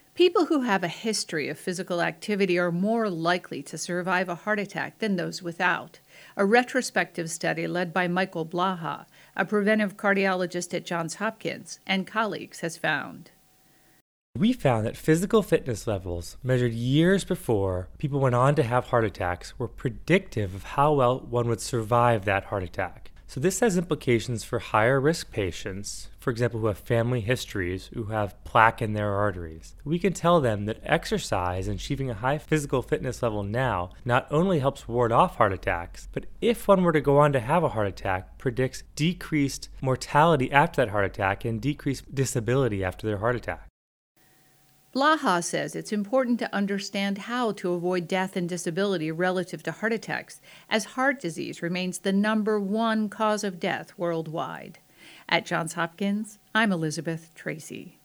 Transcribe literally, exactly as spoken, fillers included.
People who have a history of physical activity are more likely to survive a heart attack than those without. A retrospective study led by Michael Blaha, a preventive cardiologist at Johns Hopkins, and colleagues has found. We found that physical fitness levels measured years before people went on to have heart attacks were predictive of how well one would survive that heart attack. So this has implications for higher risk patients, for example, who have family histories, who have plaque in their arteries. We can tell them that exercise and achieving a high physical fitness level now not only helps ward off heart attacks, but if one were to go on to have a heart attack, predicts decreased mortality after that heart attack and decreased disability after their heart attack. Blaha says it's important to understand how to avoid death and disability relative to heart attacks, as heart disease remains the number one cause of death worldwide. At Johns Hopkins, I'm Elizabeth Tracy.